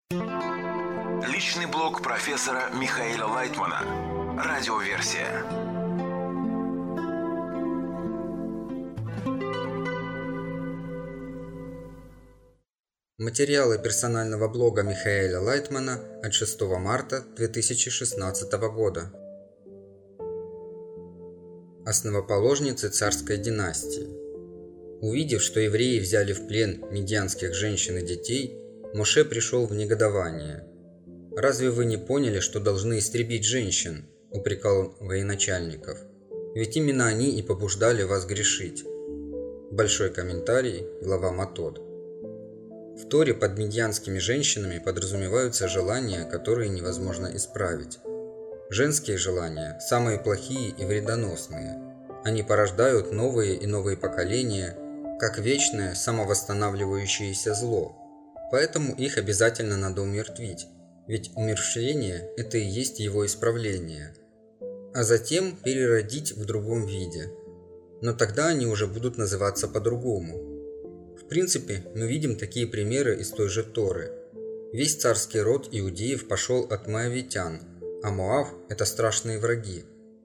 Личный блог профессора Михаила Лайтмана. Радиоверсия. Материалы персонального блога Михаила Лайтмана от 6 марта 2016 года. Основоположницы царской династии. Увидев, что евреи взяли в плен медианских женщин и детей, Моше пришел в негодование. «Разве вы не поняли, что должны истребить женщин?» – упрекал он военачальников. «Ведь именно они и побуждали вас грешить». Большой комментарий, глава Матод. В Торе под медианскими женщинами подразумеваются желания, которые невозможно исправить. Женские желания – самые плохие и вредоносные. Они порождают новые и новые поколения, как вечное самовосстанавливающееся зло. Поэтому их обязательно надо умертвить, ведь умерщвление – это и есть его исправление. А затем переродить в другом виде. Но тогда они уже будут называться по-другому. В принципе, мы видим такие примеры из той же Торы. Весь царский род иудеев пошел от моавитян, а Моав – это страшные враги.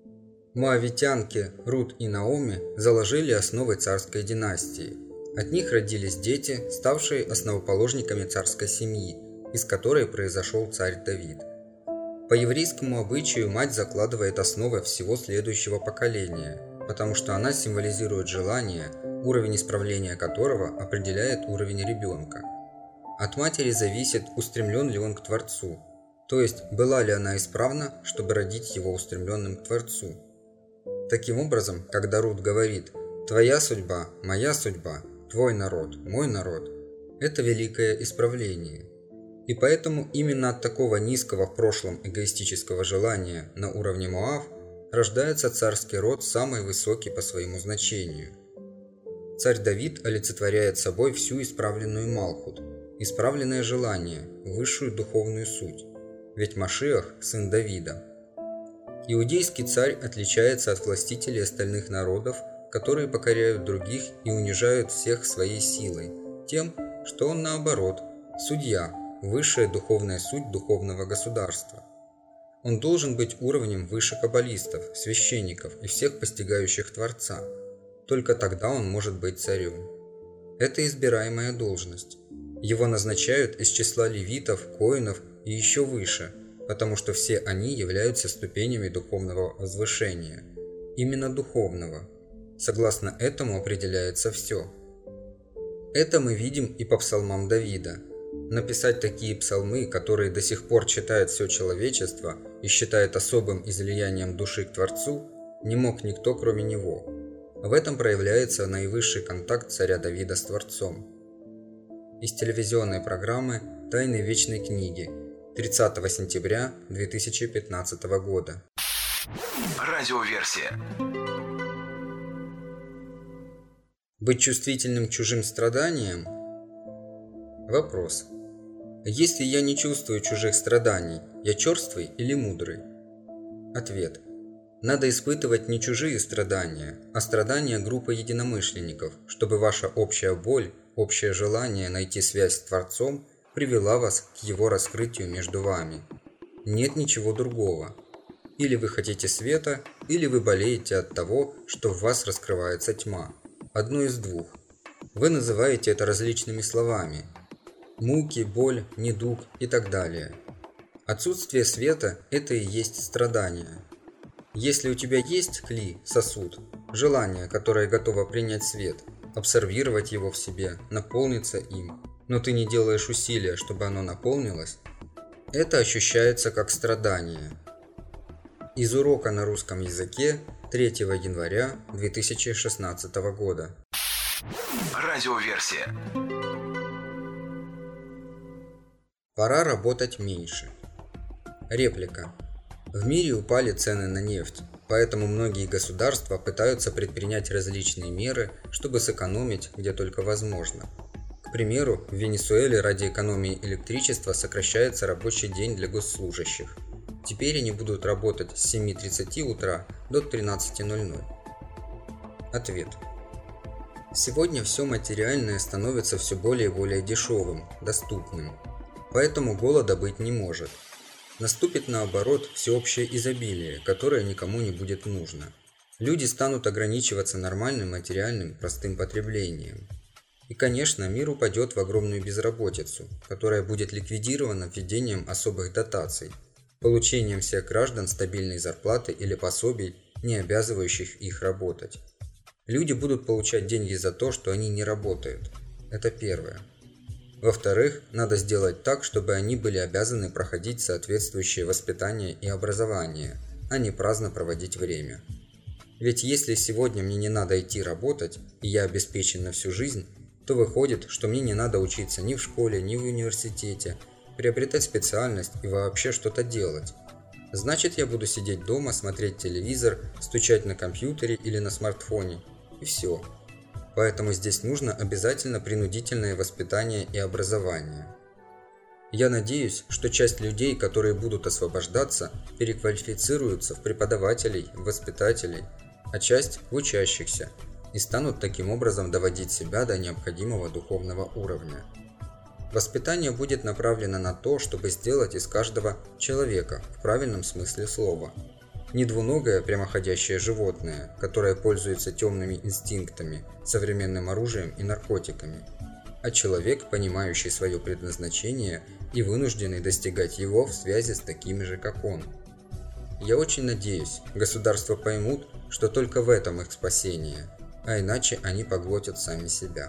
Моавитянки Рут и Наоми заложили основы царской династии. От них родились дети, ставшие основоположниками царской семьи, из которой произошел царь Давид. По еврейскому обычаю мать закладывает основы всего следующего поколения, потому что она символизирует желание, уровень исправления которого определяет уровень ребенка. От матери зависит, устремлен ли он к Творцу, то есть была ли она исправна, чтобы родить его устремленным к Творцу. Таким образом, когда Рут говорит «твоя судьба, моя судьба, твой народ, мой народ», это великое исправление. И поэтому именно от такого низкого в прошлом эгоистического желания на уровне Моав рождается царский род, самый высокий по своему значению. Царь Давид олицетворяет собой всю исправленную Малхут, исправленное желание, высшую духовную суть, ведь Машиах – сын Давида. Иудейский царь отличается от властителей остальных народов, которые покоряют других и унижают всех своей силой, тем, что он наоборот – судья, высшая духовная суть духовного государства. Он должен быть уровнем выше каббалистов, священников и всех постигающих Творца. Только тогда он может быть царем. Это избираемая должность. Его назначают из числа левитов, коинов и еще выше, потому что все они являются ступенями духовного возвышения. Именно духовного. Согласно этому определяется все. Это мы видим и по псалмам Давида. Написать такие псалмы, которые до сих пор читает все человечество и считает особым излиянием души к Творцу, не мог никто, кроме него. В этом проявляется наивысший контакт царя Давида с Творцом. Из телевизионной программы «Тайны вечной книги» 30 сентября 2015 года. Радиоверсия. Быть чувствительным к чужим страданиям? Вопрос. Если я не чувствую чужих страданий, я черствый или мудрый? Ответ. Надо испытывать не чужие страдания, а страдания группы единомышленников, чтобы ваша общая боль, общее желание найти связь с Творцом привела вас к его раскрытию между вами. Нет ничего другого. Или вы хотите света, или вы болеете от того, что в вас раскрывается тьма. Одно из двух. Вы называете это различными словами. Муки, боль, недуг и так далее. Отсутствие света – это и есть страдание. Если у тебя есть кли, сосуд, желание, которое готово принять свет, абсорбировать его в себе, наполниться им, но ты не делаешь усилия, чтобы оно наполнилось, это ощущается как страдание. Из урока на русском языке 3 января 2016 года. Радиоверсия. Пора работать меньше. Реплика. В мире упали цены на нефть, поэтому многие государства пытаются предпринять различные меры, чтобы сэкономить где только возможно. К примеру, в Венесуэле ради экономии электричества сокращается рабочий день для госслужащих. Теперь они будут работать с 7:30 утра до 13:00. Ответ. Сегодня все материальное становится все более и более дешевым, доступным. Поэтому голода быть не может. Наступит наоборот всеобщее изобилие, которое никому не будет нужно. Люди станут ограничиваться нормальным материальным простым потреблением. И, конечно, мир упадет в огромную безработицу, которая будет ликвидирована введением особых дотаций, получением всех граждан стабильной зарплаты или пособий, не обязывающих их работать. Люди будут получать деньги за то, что они не работают. Это первое. Во-вторых, надо сделать так, чтобы они были обязаны проходить соответствующее воспитание и образование, а не праздно проводить время. Ведь если сегодня мне не надо идти работать, и я обеспечен на всю жизнь, то выходит, что мне не надо учиться ни в школе, ни в университете, приобретать специальность и вообще что-то делать. Значит, я буду сидеть дома, смотреть телевизор, стучать на компьютере или на смартфоне, и все. Поэтому здесь нужно обязательно принудительное воспитание и образование. Я надеюсь, что часть людей, которые будут освобождаться, переквалифицируются в преподавателей, в воспитателей, а часть в учащихся, и станут таким образом доводить себя до необходимого духовного уровня. Воспитание будет направлено на то, чтобы сделать из каждого человека в правильном смысле слова. Не двуногое прямоходящее животное, которое пользуется темными инстинктами, современным оружием и наркотиками, а человек, понимающий свое предназначение и вынужденный достигать его в связи с такими же, как он. Я очень надеюсь, государства поймут, что только в этом их спасение, а иначе они поглотят сами себя.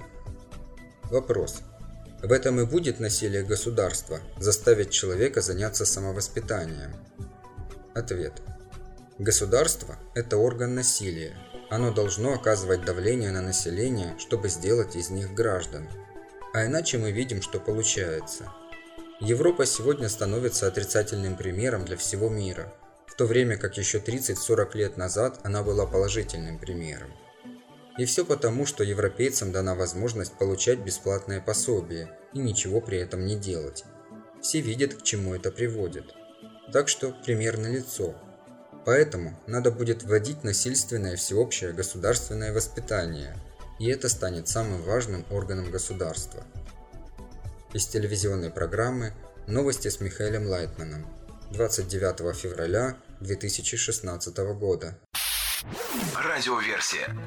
Вопрос. В этом и будет насилие государства – заставить человека заняться самовоспитанием? Ответ. Государство – это орган насилия. Оно должно оказывать давление на население, чтобы сделать из них граждан. А иначе мы видим, что получается. Европа сегодня становится отрицательным примером для всего мира, в то время как еще 30-40 лет назад она была положительным примером. И все потому, что европейцам дана возможность получать бесплатное пособие и ничего при этом не делать. Все видят, к чему это приводит. Так что пример налицо. Поэтому надо будет вводить насильственное всеобщее государственное воспитание, и это станет самым важным органом государства. Из телевизионной программы «Новости с Михаилом Лайтманом» 29 февраля 2016 года. Радиоверсия.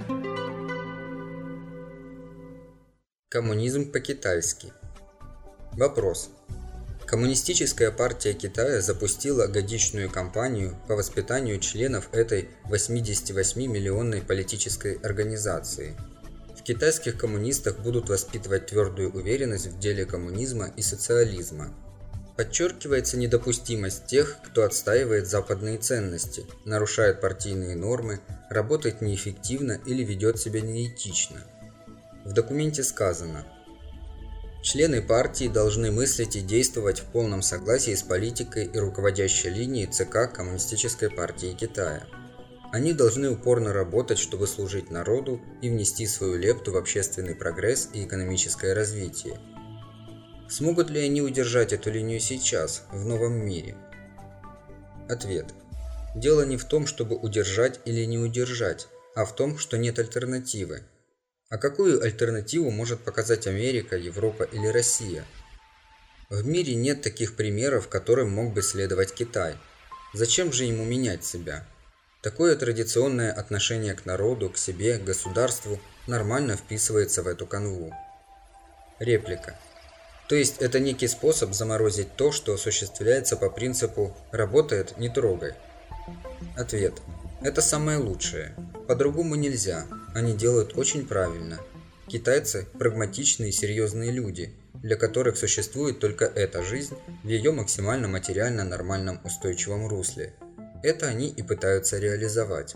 Коммунизм по-китайски. Вопрос. Коммунистическая партия Китая запустила годичную кампанию по воспитанию членов этой 88-миллионной политической организации. В китайских коммунистах будут воспитывать твердую уверенность в деле коммунизма и социализма. Подчеркивается недопустимость тех, кто отстаивает западные ценности, нарушает партийные нормы, работает неэффективно или ведет себя неэтично. В документе сказано: члены партии должны мыслить и действовать в полном согласии с политикой и руководящей линией ЦК Коммунистической партии Китая. Они должны упорно работать, чтобы служить народу и внести свою лепту в общественный прогресс и экономическое развитие. Смогут ли они удержать эту линию сейчас, в новом мире? Ответ. Дело не в том, чтобы удержать или не удержать, а в том, что нет альтернативы. А какую альтернативу может показать Америка, Европа или Россия? В мире нет таких примеров, которым мог бы следовать Китай. Зачем же ему менять себя? Такое традиционное отношение к народу, к себе, к государству нормально вписывается в эту канву. Реплика. То есть это некий способ заморозить то, что осуществляется по принципу «работает, не трогай». Ответ. Это самое лучшее. По-другому нельзя. Они делают очень правильно. Китайцы – прагматичные и серьезные люди, для которых существует только эта жизнь в ее максимально материально нормальном устойчивом русле. Это они и пытаются реализовать.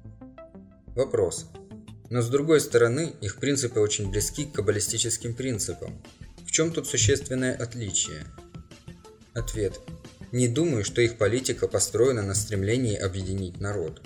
Вопрос. Но с другой стороны, их принципы очень близки к каббалистическим принципам. В чем тут существенное отличие? Ответ. Не думаю, что их политика построена на стремлении объединить народ.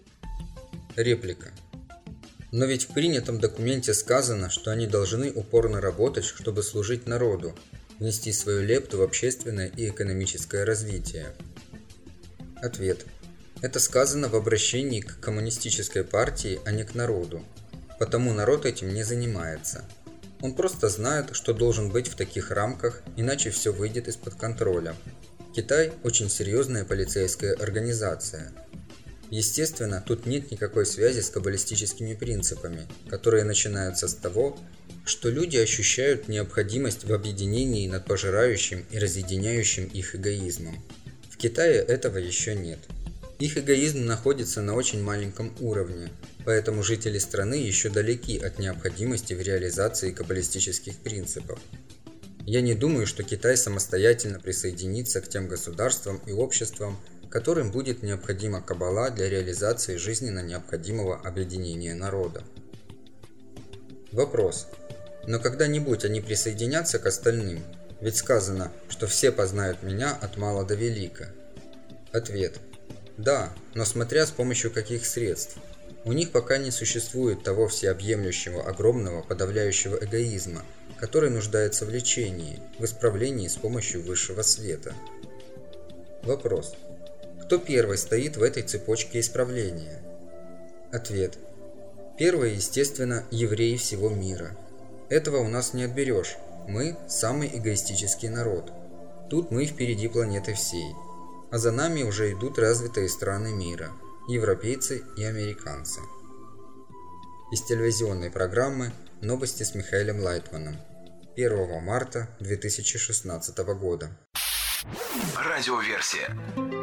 Реплика. Но ведь в принятом документе сказано, что они должны упорно работать, чтобы служить народу, внести свою лепту в общественное и экономическое развитие. Ответ. Это сказано в обращении к коммунистической партии, а не к народу. Потому народ этим не занимается. Он просто знает, что должен быть в таких рамках, иначе все выйдет из-под контроля. Китай – очень серьезная полицейская организация. Естественно, тут нет никакой связи с каббалистическими принципами, которые начинаются с того, что люди ощущают необходимость в объединении над пожирающим и разъединяющим их эгоизмом. В Китае этого еще нет. Их эгоизм находится на очень маленьком уровне, поэтому жители страны еще далеки от необходимости в реализации каббалистических принципов. Я не думаю, что Китай самостоятельно присоединится к тем государствам и обществам, которым будет необходима каббала для реализации жизненно необходимого объединения народа. Вопрос. Но когда-нибудь они присоединятся к остальным? Ведь сказано, что все познают меня от мала до велика. Ответ. Да, но смотря с помощью каких средств. У них пока не существует того всеобъемлющего, огромного, подавляющего эгоизма, который нуждается в лечении, в исправлении с помощью высшего света. Вопрос. Кто первый стоит в этой цепочке исправления? Ответ. Первый, естественно, евреи всего мира. Этого у нас не отберешь. Мы – самый эгоистический народ. Тут мы впереди планеты всей. А за нами уже идут развитые страны мира – европейцы и американцы. Из телевизионной программы «Новости с Михаилом Лайтманом» 1 марта 2016 года. Радиоверсия.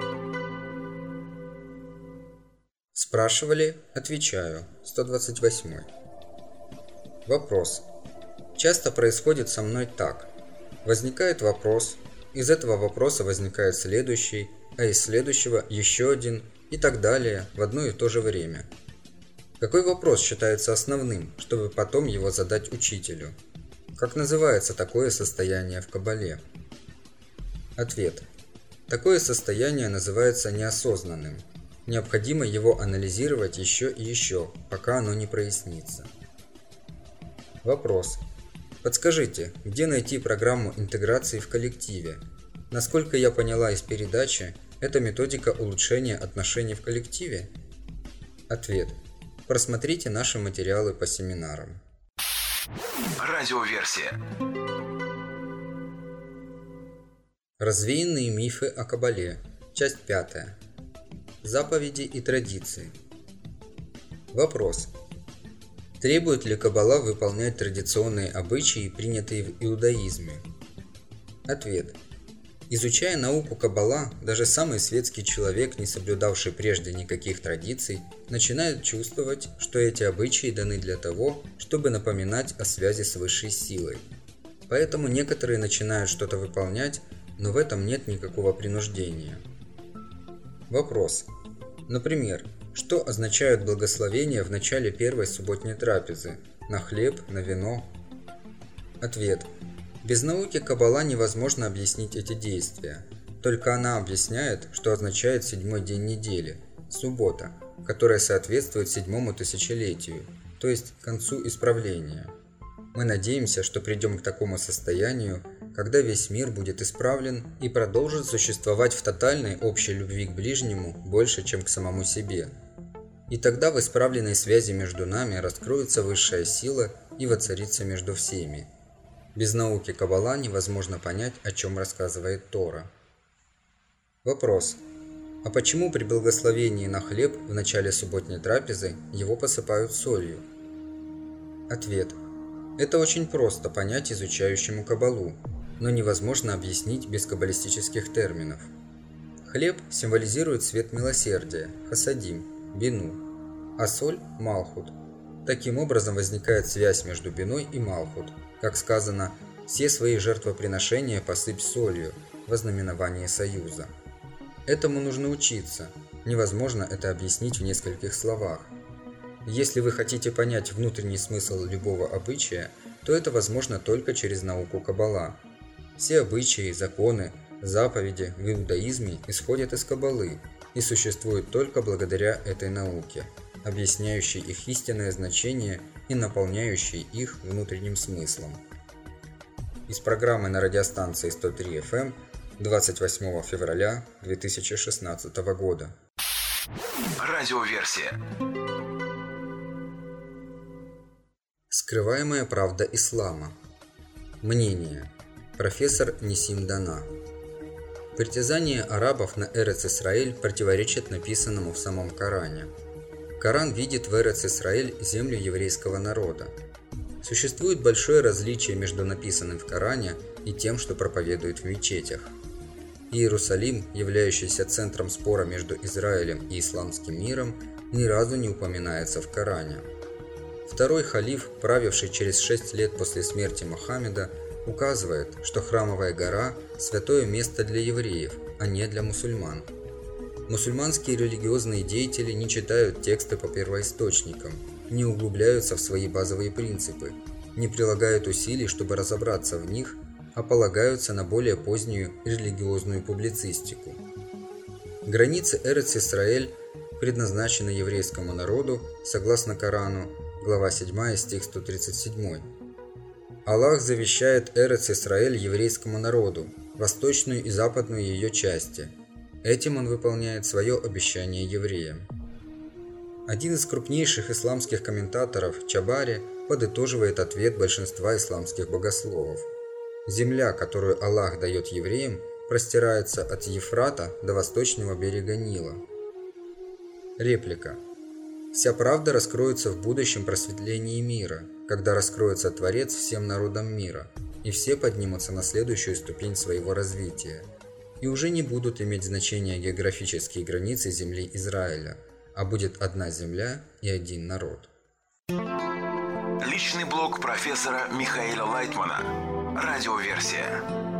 Спрашивали – отвечаю. 128. Вопрос. Часто происходит со мной так. Возникает вопрос, из этого вопроса возникает следующий, а из следующего еще один и так далее в одно и то же время. Какой вопрос считается основным, чтобы потом его задать учителю? Как называется такое состояние в каббале? Ответ. Такое состояние называется неосознанным. Необходимо его анализировать еще и еще, пока оно не прояснится. Вопрос. Подскажите, где найти программу интеграции в коллективе? Насколько я поняла из передачи, это методика улучшения отношений в коллективе? Ответ. Просмотрите наши материалы по семинарам. Радиоверсия. Развеянные мифы о каббале. Часть 5. Заповеди и традиции. Вопрос. Требует ли каббала выполнять традиционные обычаи, принятые в иудаизме? Ответ. Изучая науку каббала, даже самый светский человек, не соблюдавший прежде никаких традиций, начинает чувствовать, что эти обычаи даны для того, чтобы напоминать о связи с высшей силой. Поэтому некоторые начинают что-то выполнять, но в этом нет никакого принуждения. Вопрос. Например, что означают благословения в начале первой субботней трапезы? На хлеб, на вино? Ответ. Без науки каббала невозможно объяснить эти действия. Только она объясняет, что означает седьмой день недели, суббота, которая соответствует седьмому тысячелетию, то есть концу исправления. Мы надеемся, что придем к такому состоянию, когда весь мир будет исправлен и продолжит существовать в тотальной общей любви к ближнему больше, чем к самому себе. И тогда в исправленной связи между нами раскроется высшая сила и воцарится между всеми. Без науки каббала невозможно понять, о чем рассказывает Тора. Вопрос. А почему при благословении на хлеб в начале субботней трапезы его посыпают солью? Ответ. Это очень просто понять изучающему каббалу, но невозможно объяснить без каббалистических терминов. Хлеб символизирует свет милосердия, хасадим, бину, а соль – малхут. Таким образом возникает связь между биной и малхут. Как сказано, все свои жертвоприношения посыпь солью, во знаменование союза. Этому нужно учиться, невозможно это объяснить в нескольких словах. Если вы хотите понять внутренний смысл любого обычая, то это возможно только через науку каббала. Все обычаи, законы, заповеди в иудаизме исходят из каббалы и существуют только благодаря этой науке, объясняющей их истинное значение и наполняющей их внутренним смыслом. Из программы на радиостанции 103 FM 28 февраля 2016 года. Радиоверсия. Скрываемая правда ислама. Мнение. Профессор Нисим Дана. Притязания арабов на Эрец-Исраэль противоречат написанному в самом Коране. Коран видит в Эрец-Исраэль землю еврейского народа. Существует большое различие между написанным в Коране и тем, что проповедуют в мечетях. Иерусалим, являющийся центром спора между Израилем и исламским миром, ни разу не упоминается в Коране. Второй халиф, правивший через 6 лет после смерти Мухаммеда, указывает, что Храмовая гора – святое место для евреев, а не для мусульман. Мусульманские религиозные деятели не читают тексты по первоисточникам, не углубляются в свои базовые принципы, не прилагают усилий, чтобы разобраться в них, а полагаются на более позднюю религиозную публицистику. Границы Эрец-Исраэль предназначены еврейскому народу, согласно Корану, глава 7, стих 137. Аллах завещает Эрец-Исраэль еврейскому народу, восточную и западную ее части. Этим он выполняет свое обещание евреям. Один из крупнейших исламских комментаторов, Чабари, подытоживает ответ большинства исламских богословов. Земля, которую Аллах дает евреям, простирается от Ефрата до восточного берега Нила. Реплика. Вся правда раскроется в будущем просветлении мира, когда раскроется Творец всем народам мира, и все поднимутся на следующую ступень своего развития, и уже не будут иметь значения географические границы земли Израиля, а будет одна земля и один народ. Личный блог профессора Михаила Лайтмана. Радиоверсия.